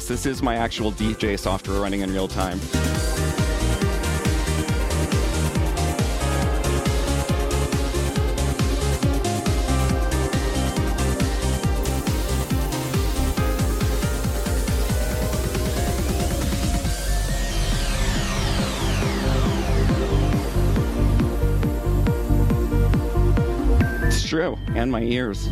This is my actual DJ software running in real time. It's true, and my ears.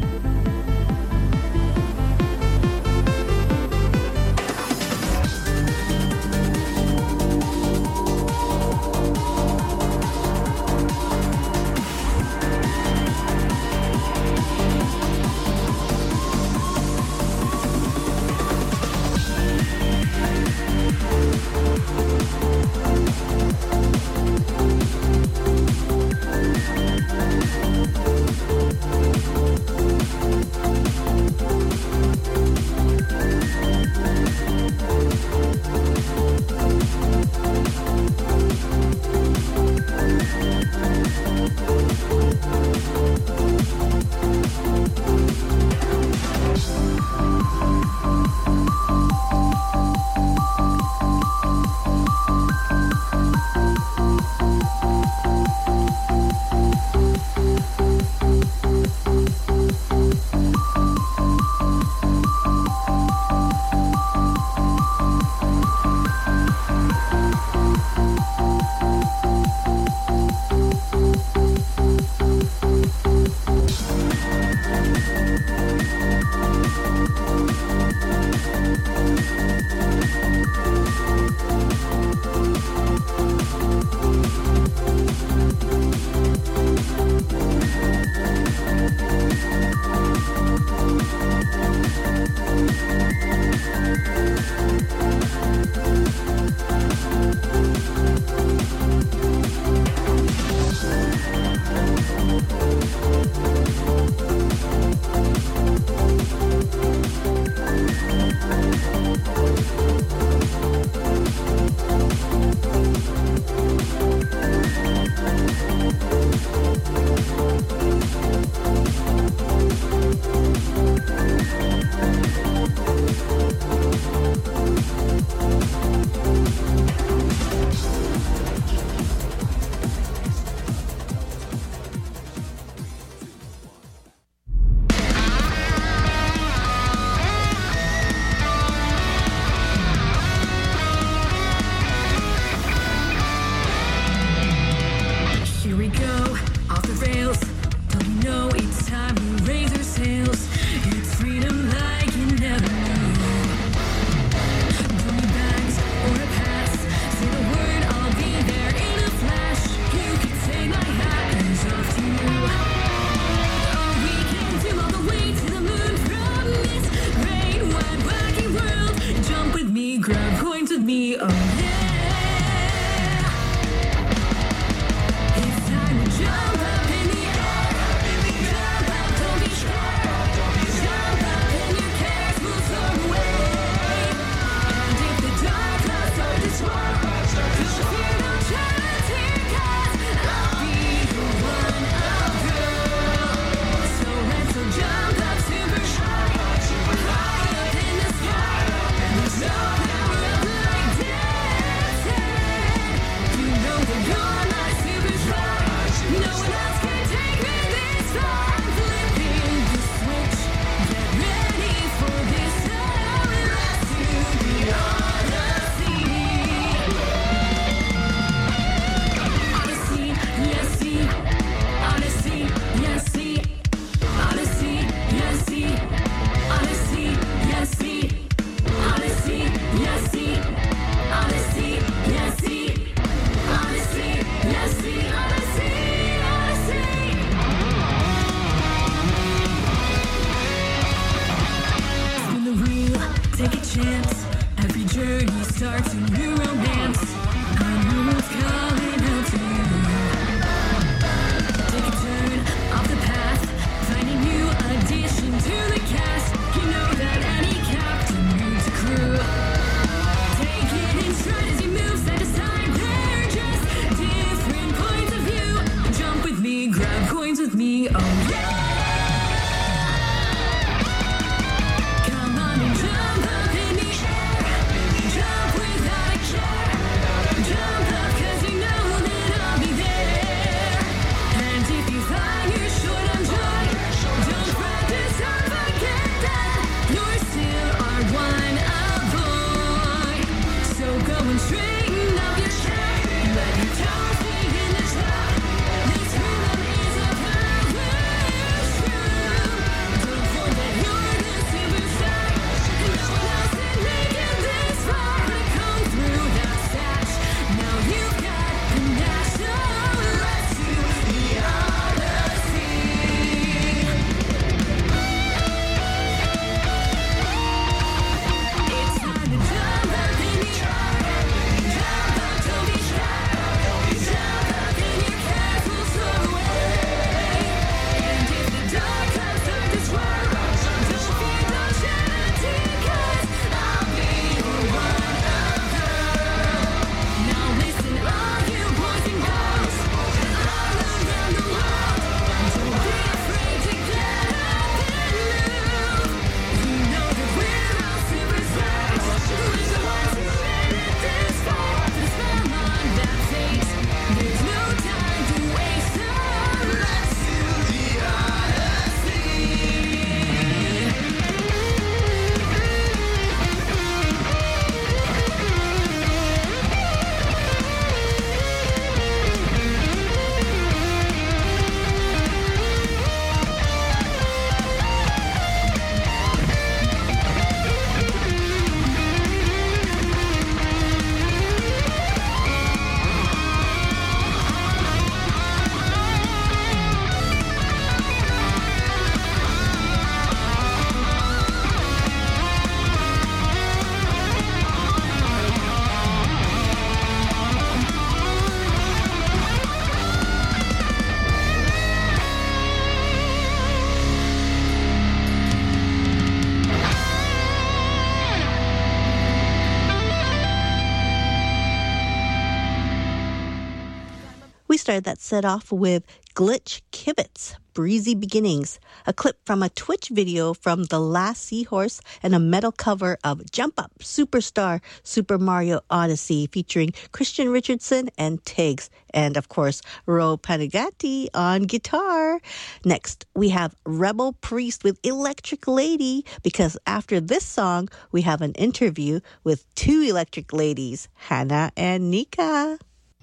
started that set off with Glitch Kibitz, Breezy Beginnings, a clip from a Twitch video from The Last Seahorse, and a metal cover of Jump Up Superstar Super Mario Odyssey featuring Christian Richardson and Tiggs, and of course Ro Panagati on guitar. Next, we have Rebel Priest with Electric Lady, because after this song, we have an interview with two electric ladies, Hannah and Nika.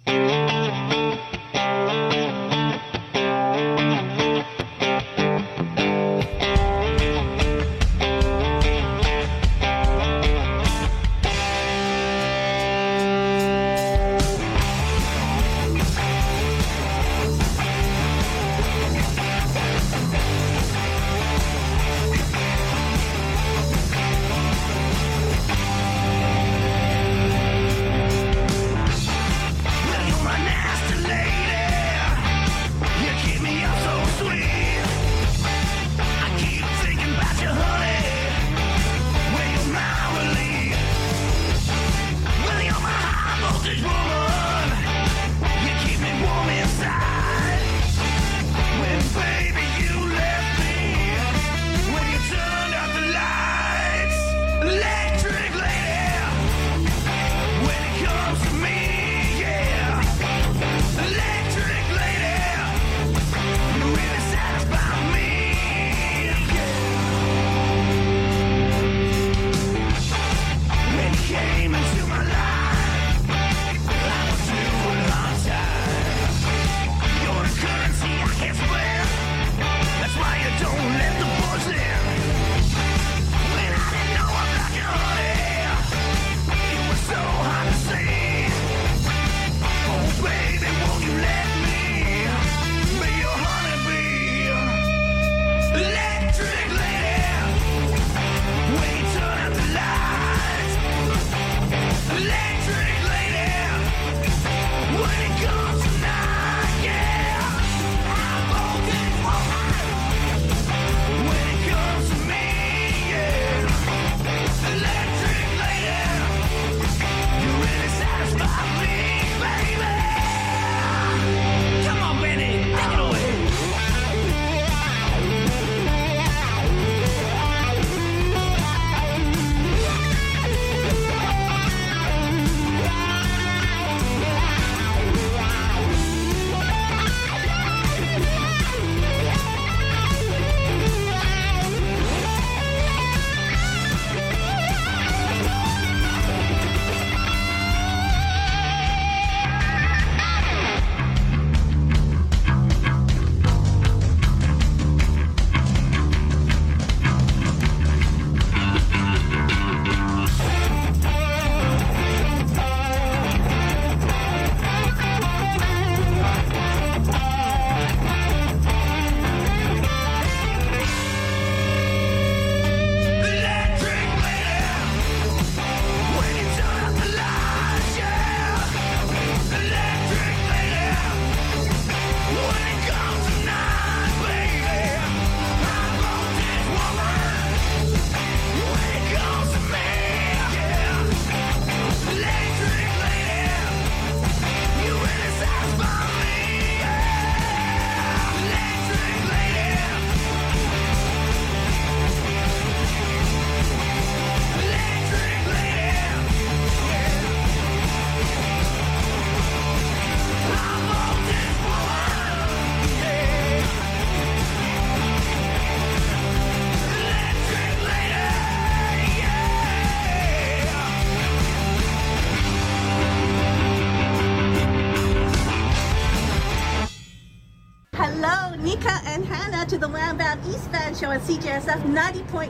Nika and Hannah to the Wham Bam East Band show at CJSF 90.1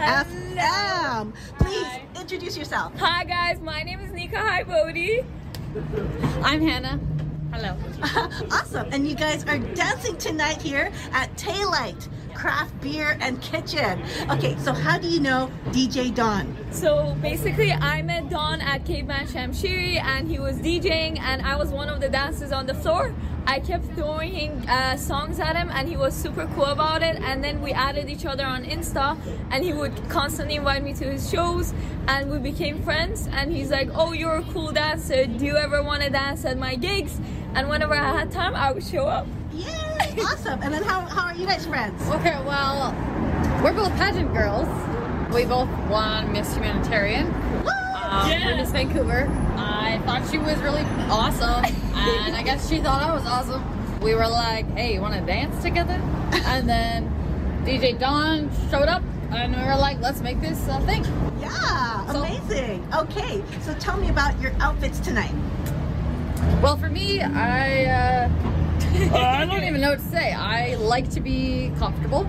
FM. Please introduce yourself. Hi guys, my name is Nika. Hi Bodhi. I'm Hannah. Hello. Awesome. And you guys are dancing tonight here at Taillight Craft Beer and Kitchen. Okay, so how do you know DJ Don? So basically I met Don at Caveman Shamshiri and he was DJing and I was one of the dancers on the floor. I kept throwing songs at him and he was super cool about it, and then we added each other on Insta and he would constantly invite me to his shows and we became friends, and he's like, oh, you're a cool dancer, do you ever want to dance at my gigs? and whenever I had time, I would show up. Yay! Awesome. And then how are you guys friends? Okay, well, we're both pageant girls. We both won Miss Humanitarian. For Miss Vancouver. I thought she was really awesome, and I guess she thought I was awesome. We were like, hey, you want to dance together? And then DJ Dawn showed up, and we were like, let's make this a thing. Yeah, So- amazing. Okay, so tell me about your outfits tonight. Well, for me, I don't even know what to say. I like to be comfortable.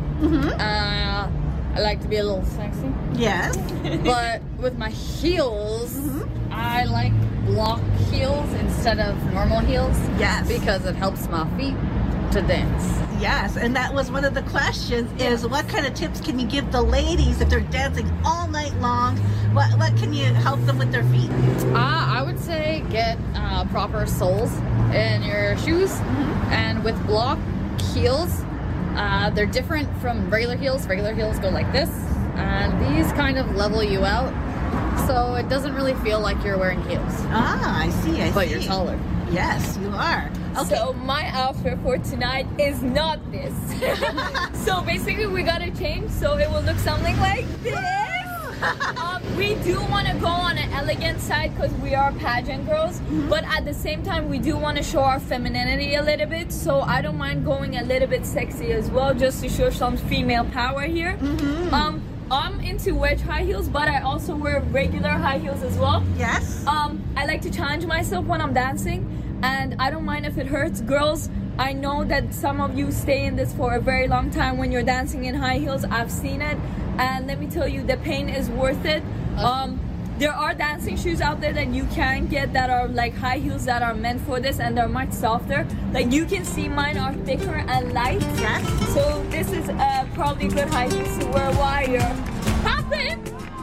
I like to be a little sexy. Yes. But with my heels, I like block heels instead of normal heels. Yes. Because it helps my feet to dance. Yes, and that was one of the questions is what kind of tips can you give the ladies if they're dancing all night long? What can you help them with their feet? I would say get proper soles in your shoes, and with block heels, they're different from regular heels. Regular heels go like this, and these kind of level you out, so it doesn't really feel like you're wearing heels. Ah, I see. But you're taller. Yes, you are. Okay. So my outfit for tonight is not this. So basically we gotta change so it will look something like this. We do want to go on an elegant side because we are pageant girls, but at the same time we do want to show our femininity a little bit, so I don't mind going a little bit sexy as well, just to show some female power here. I'm into wedge high heels, but I also wear regular high heels as well. Yes. I like to challenge myself when I'm dancing, and I don't mind if it hurts. Girls, I know that some of you stay in this for a very long time when you're dancing in high heels. I've seen it, and let me tell you, the pain is worth it. There are dancing shoes out there that you can get that are like high heels that are meant for this, and they're much softer. Like you can see mine are thicker and light. Yes. So this is probably good high heels to wear while you're popping.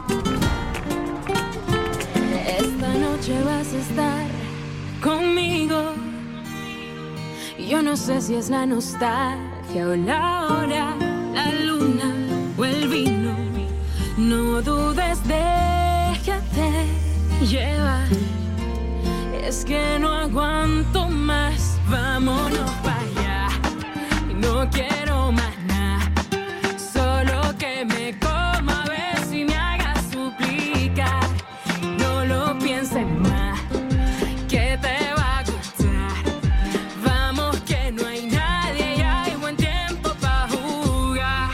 Esta noche vas a estar conmigo. Yo no sé si es la nostalgia o la hora, la luna o el vino. No dudes, déjate llevar. Es que no aguanto más. Vámonos para allá. Y no quiero más nada. Solo que me coma a ver si me haga suplicar. No lo pienses más, que te va a gustar. Vamos que no hay nadie y hay buen tiempo para jugar.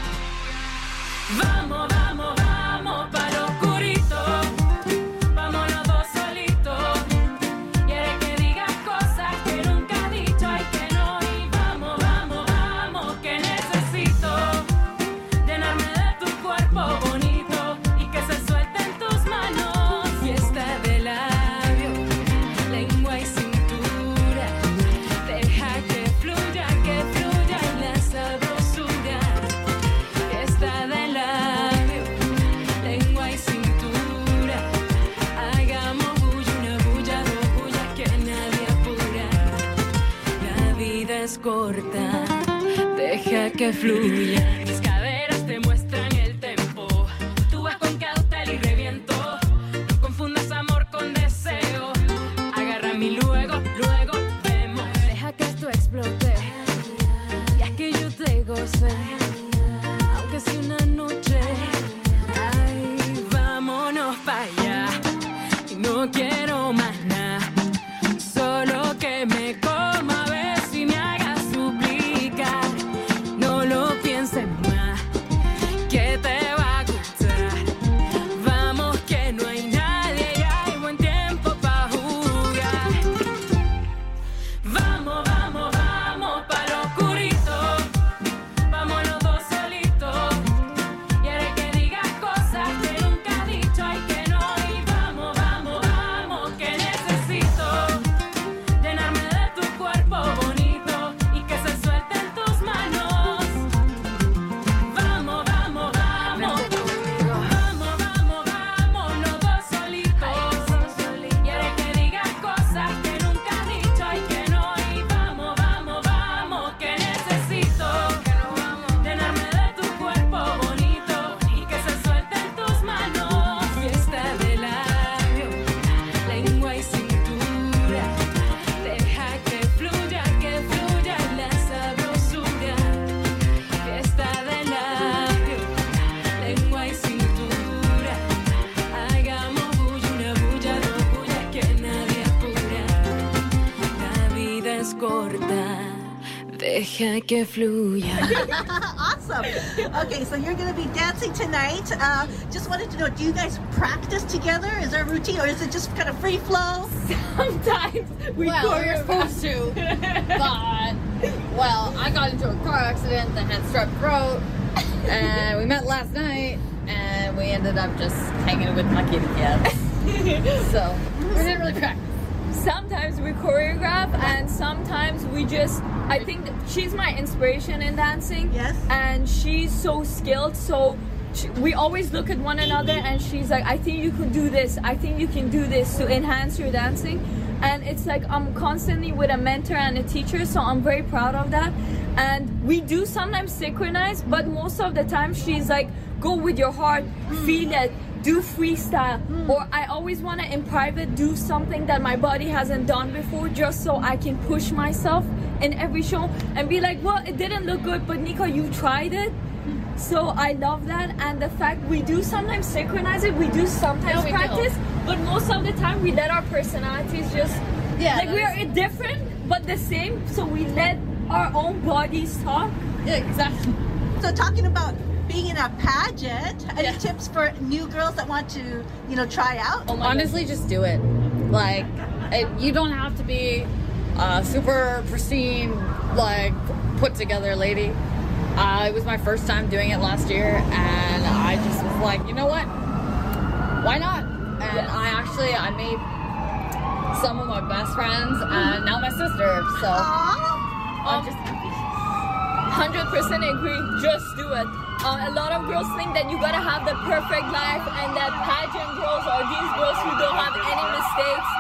Vamos, vamos, vamos para lo oscurito. Vamos los dos solitos. Quiere que digas cosas que nunca has dicho. Ay, que no. Y vamos, vamos, vamos, que necesito llenarme de tu cuerpo bonito y que se suelten tus manos. Fiesta de labios, lengua y cintura. Deja que fluya en la sabrosura. Fiesta de labios, lengua y cintura. Hagamos bulla, una bulla, dos bullas, que nadie apura. La vida es corta, deja que fluya. Mis caderas te muestran el tempo. Tú vas con cautela y reviento. No confundas amor con deseo. Agárrame y luego, luego vemos. Deja que esto explote. Ya que yo te goce. Aunque sea una noche. Ay, vámonos para allá. Y no quiero más nada. Solo que me coma a ver si me haga suplicar. No lo pienses más, que te va a gustar. Vamos que no hay nadie y hay buen tiempo para jugar. Vamos, vamos, vamos para lo oscurito. Vamos los Deja que fluya. Awesome. Okay, so you're going to be dancing tonight. Just wanted to know, do you guys practice together? Is there a routine, or is it just kind of free flow? Sometimes we Well, we're supposed to, but I got into a car accident that had strep throat, and we met last night, and we ended up just hanging with my kitty cats. So we didn't really practice. Sometimes we choreograph, and sometimes we just, I think she's my inspiration in dancing. Yes. And she's so skilled, so we always look at one another, and she's like, I think you could do this, I think you can do this to enhance your dancing. And it's like I'm constantly with a mentor and a teacher, so I'm very proud of that. And we do sometimes synchronize, but most of the time she's like, go with your heart, feel it, do freestyle. Or I always want to, in private, do something that my body hasn't done before, just so I can push myself in every show and be like, well, it didn't look good, but Nika, you tried it. So I love that, and the fact we do sometimes synchronize it, we do sometimes practice, but most of the time we let our personalities just, like we are different but the same, so we let our own bodies talk. Yeah, exactly. So talking about being in a pageant, any tips for new girls that want to, try out? Honestly, just do it. Like, you don't have to be a super pristine, like, put together lady. It was my first time doing it last year, and I just was like, you know what? Why not? And I made some of my best friends, and now my sister. So I'm just happy. 100% agree. Just do it. A lot of girls think that you gotta have the perfect life, and that pageant girls are these girls who don't have any mistakes.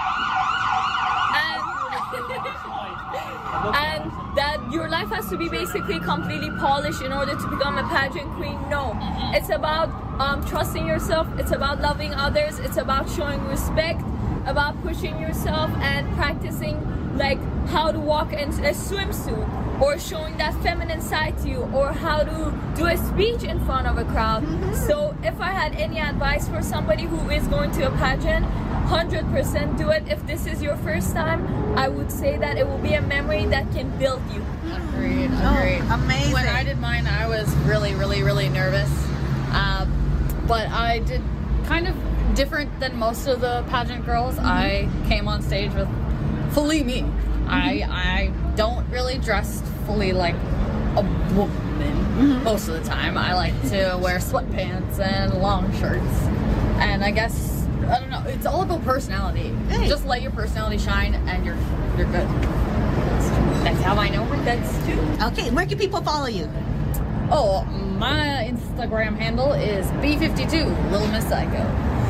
And that your life has to be basically completely polished in order to become a pageant queen. No, it's about trusting yourself, it's about loving others, it's about showing respect, about pushing yourself and practicing like how to walk in a swimsuit, or showing that feminine side to you, or how to do a speech in front of a crowd. So if I had any advice for somebody who is going to a pageant, 100% do it. If this is your first time, I would say that it will be a memory that can build you. Agreed. Amazing. When I did mine, I was really, really, really nervous. But I did kind of different than most of the pageant girls. I came on stage with fully me. I don't really dress fully like a woman most of the time. I like to wear sweatpants and long shirts. And I guess, I don't know, it's all about personality. Hey. Just let your personality shine and you're good. That's how I know that's true. Okay, where can people follow you? Oh, my Instagram handle is B52, Little Miss Psycho.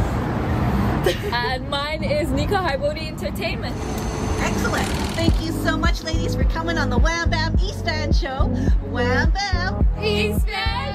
And mine is Nika Haibodi Entertainment. Excellent. Thank you so much, ladies, for coming on the Wham Bam East Van Show. Wham Bam East Van!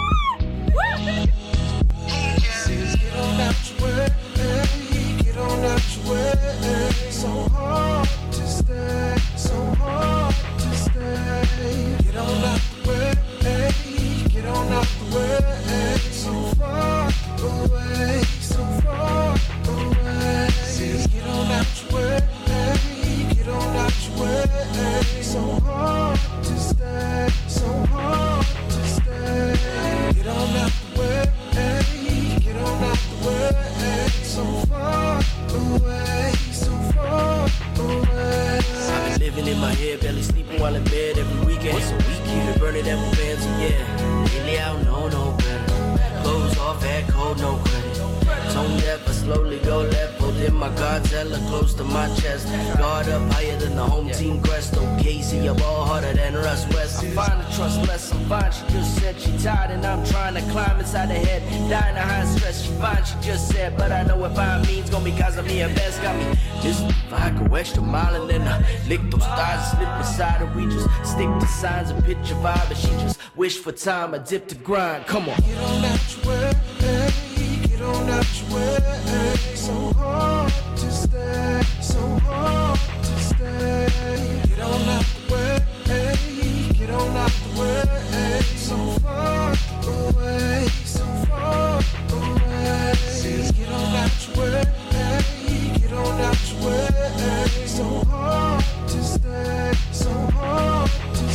Get on out your way, get on out your way. So hard to stay, so hard to stay. Get on out the way, get on out the way. So far away, so far away. Get on out your way, get on out your way. So hard to stay, so hard to stay. Get on out the way. Get on out the way, so far away, so far away. I've been living in my head, barely sleeping while in bed every weekend. Once a week, keep burning that fans, and yeah, lately I don't know no better. Clothes off, had cold, no credit. Tone deaf, I slowly go left. Holding my Godzilla close to my chest. Guard up higher than the home team crest. Okay, see a ball harder than Russ West. I'm fine to trust less, I'm fine. She just said she tired and I'm trying to climb inside her head. Dying of high stress, she fine, she just said. But I know what fine means, gonna be cause of me at best. Got me just if I go extra mile and then I lick those thighs and slip inside her. We just stick to signs and picture vibe. And she just wish for time, I dip the grind. Come on. Get on out your way, get on out your way. So hard to stay, so hard to stay. Get on out the way, get on out the way. So far away, so far away. Get on out your way, get on out your way. So hard to stay, so hard to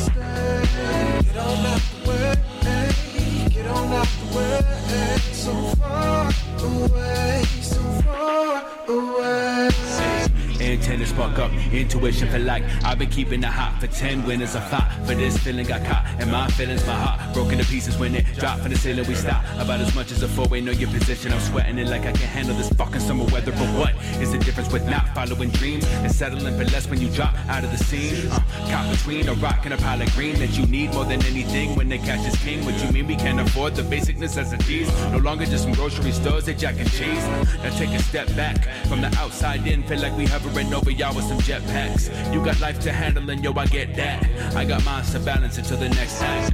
spark up intuition for like I've been keeping it hot for 10 winners. I fought for this feeling, got caught and my feelings, my heart broken to pieces when it dropped from the ceiling. We stop about as much as a four-way, know your position. I'm sweating it like I can handle this fucking summer weather. But what is the difference with not following dreams and settling for less when you drop out of the scene? Caught between a rock and a pile of green that you need more than anything when the cash is king. What you mean we can't afford the basic necessities? No longer just some grocery stores, they Jack and Cheese. Now take a step back from the outside in, feel like we hovering over y'all with some jetpacks. You got life to handle and yo, I get that. I got mine to balance until the next act.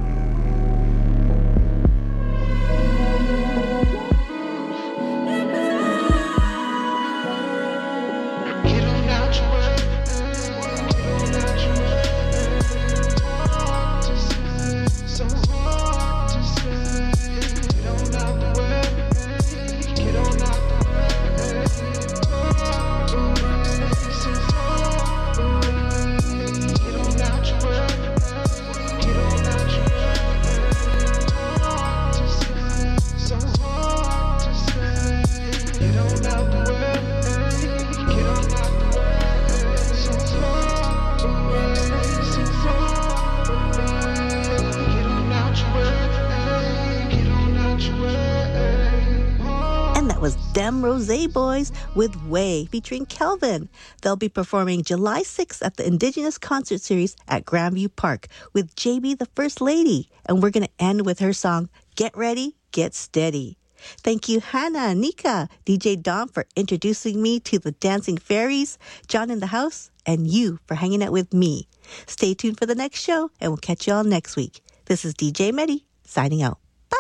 Them Rosé Boys with Way featuring Kelvin. They'll be performing July 6th at the Indigenous Concert Series at Grandview Park with JB the First Lady. And we're going to end with her song, Get Ready, Get Steady. Thank you, Hannah, Nika, DJ Dom for introducing me to the Dancing Fairies, John in the House, and you for hanging out with me. Stay tuned for the next show, and we'll catch you all next week. This is DJ Medi, signing out. Bye!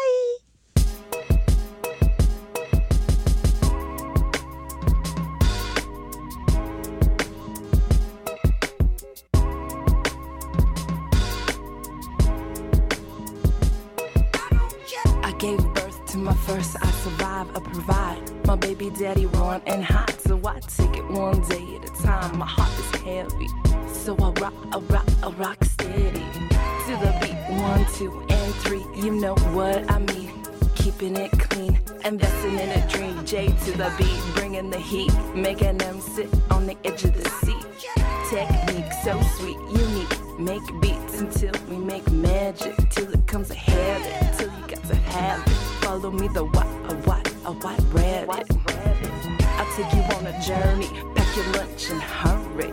Gave birth to my first, I survive, I provide. My baby daddy warm and hot, so I take it one day at a time. My heart is heavy, so I rock steady. To the beat, 1, 2, and 3, you know what I mean. Keeping it clean, investing in a dream. J to the beat, bringing the heat, making them sit on the edge of the seat. Technique so sweet, unique. Make beats until we make magic, till it comes a habit, till you got to have it. Follow me, the white rabbit. I'll take you on a journey, pack your lunch and hurry.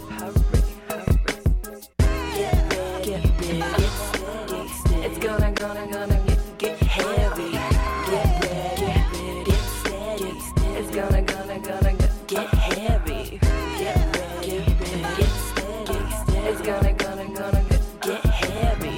Get ready, it's gonna get heavy. Get ready, it's gonna get heavy. Get ready, it's gonna get heavy.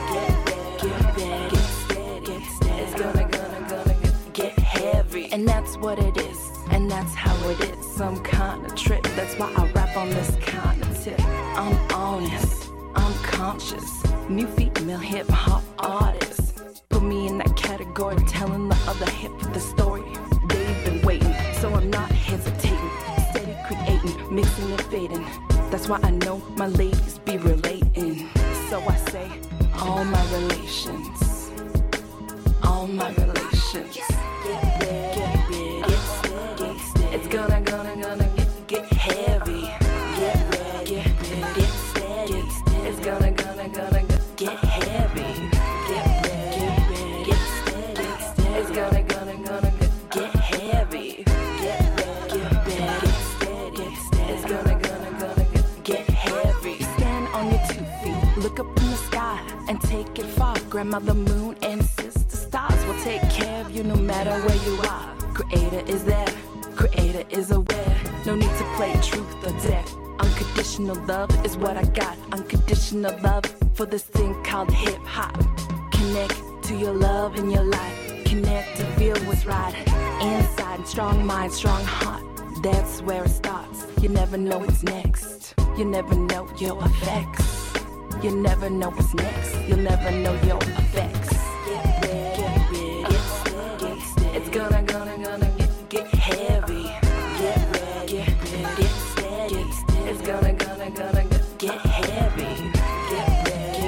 It's gonna get heavy. And that's what it is, and that's how it is. Some kind of trip, that's why I rap on this kind of tip. I'm honest, I'm conscious, new female hip-hop artist. Put me in that category, telling the other hip the story. They've been waiting, so I'm not hesitating. Steady creating, mixing and fading. That's why I know my ladies be relating. So I say, all my relations, all my relations. Get ready, it's gonna get heavy. Get ready, it's gonna get heavy. Get ready, it's gonna get heavy. Get ready, it's gonna get heavy. Stand on your 2 feet, look up in the sky and take it far. Grandmother moon and sister stars will take care of you no matter where you are. Creator is there, creator is aware. No need to play truth or dare. Unconditional love is what I got. Unconditional love for this thing called hip-hop. Connect to your love in your life. Connect to feel what's right inside. Strong mind, strong heart, that's where it starts. You never know what's next. You never know your effects. You never know what's next. You'll never know your effects. Get ready, it's gonna get heavy. Get ready, it's gonna get heavy. Get ready,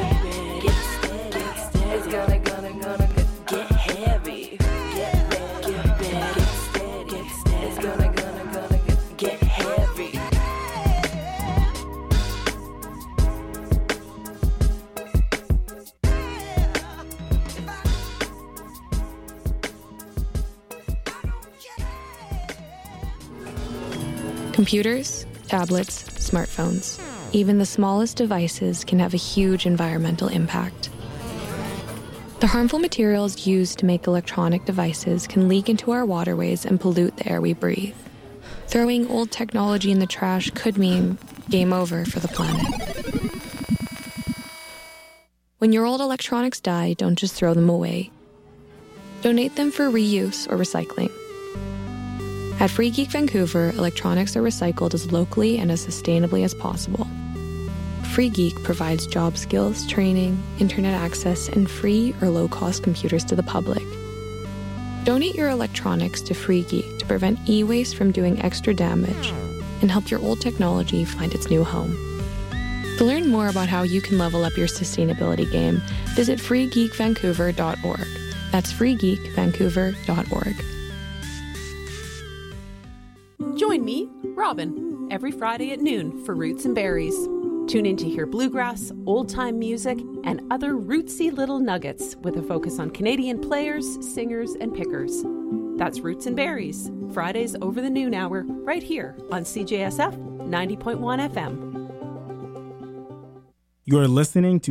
it's gonna get heavy. Get ready, it's gonna get heavy. Computers, tablets, smartphones, even the smallest devices can have a huge environmental impact. The harmful materials used to make electronic devices can leak into our waterways and pollute the air we breathe. Throwing old technology in the trash could mean game over for the planet. When your old electronics die, don't just throw them away. Donate them for reuse or recycling. At Free Geek Vancouver, electronics are recycled as locally and as sustainably as possible. Free Geek provides job skills, training, internet access, and free or low-cost computers to the public. Donate your electronics to Free Geek to prevent e-waste from doing extra damage and help your old technology find its new home. To learn more about how you can level up your sustainability game, visit freegeekvancouver.org. That's freegeekvancouver.org. Join me, Robin, every Friday at noon for Roots and Berries. Tune in to hear bluegrass, old-time music, and other rootsy little nuggets with a focus on Canadian players, singers, and pickers. That's Roots and Berries, Fridays over the noon hour, right here on CJSF 90.1 FM. You're listening to